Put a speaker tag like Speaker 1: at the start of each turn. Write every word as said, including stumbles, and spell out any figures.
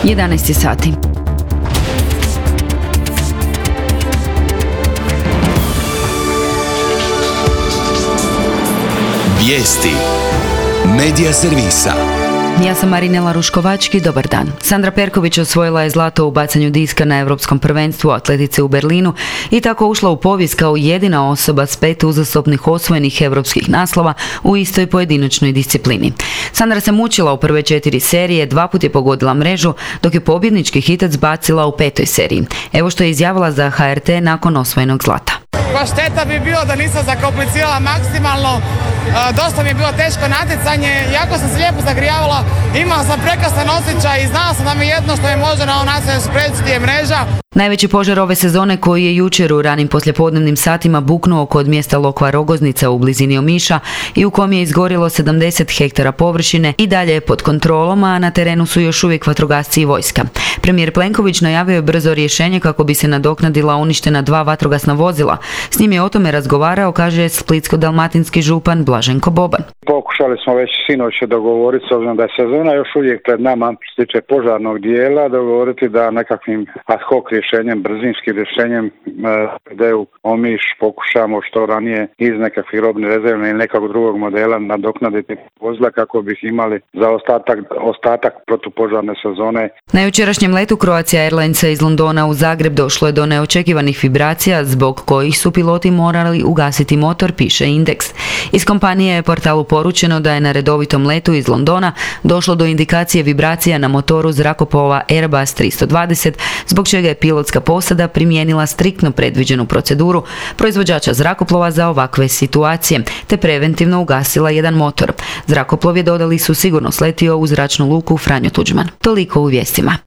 Speaker 1: jedanaest je sati.
Speaker 2: Vijesti Medija servisa.
Speaker 1: Ja sam Marinela Ruškovački, dobar dan. Sandra Perković osvojila je zlato u bacanju diska na Europskom prvenstvu atletice u Berlinu i tako ušla u povijest kao jedina osoba s pet uzastopnih osvojenih europskih naslova u istoj pojedinačnoj disciplini. Sandra se mučila u prve četiri serije, dva put je pogodila mrežu, dok je pobjednički hitac bacila u petoj seriji. Evo što je izjavila za H R T nakon osvojenog zlata.
Speaker 3: Pa šteta bi bilo da nisam zakomplicirala maksimalno, e, dosta mi je bilo teško natjecanje, jako sam se lijepo zagrijavala, imala sam prekrasan osjećaj i znala sam da mi jedno što je može na ovom nacionalnom sprediti je mreža.
Speaker 1: Najveći požar ove sezone koji je jučer u ranim poslijepodnevnim satima buknuo kod mjesta Lokva Rogoznica u blizini Omiša i u kom je izgorjelo sedamdeset hektara površine i dalje je pod kontrolom, a na terenu su još uvijek vatrogasci i vojska. Premijer Plenković najavio je brzo rješenje kako bi se nadoknadila uništena dva vatrogasna vozila. S njim je o tome razgovarao, kaže splitsko-dalmatinski župan Blaženko Boban.
Speaker 4: Pokušali smo već sinoć dogovoriti, s obzirom da je sezona još uvijek pred nama, što se tiče požarnog dijela, dogovoriti da nekakvim ad hoc rješenjem, brzinskim rješenjem da u Omiš pokušamo što ranije iz nekakvih robnih rezervne ili nekog drugog modela nadoknaditi vozila kako bi ih imali za ostatak, ostatak protupožarne sezone.
Speaker 1: Na jučerašnjem letu Croatia Airlinesa iz Londona u Zagreb došlo je do neočekivanih vibracija zbog kojih su piloti morali ugasiti motor, piše Indeks. Iz kompanije je portalu poručeno da je na redovitom letu iz Londona došlo do indikacije vibracija na motoru zrakoplova Airbus tristo dvadeset, zbog čega je pilotska posada primijenila striktno predviđenu proceduru proizvođača zrakoplova za ovakve situacije, te preventivno ugasila jedan motor. Zrakoplov je, dodali su, sigurno sletio u zračnu luku Franjo Tuđman. Toliko u vijestima.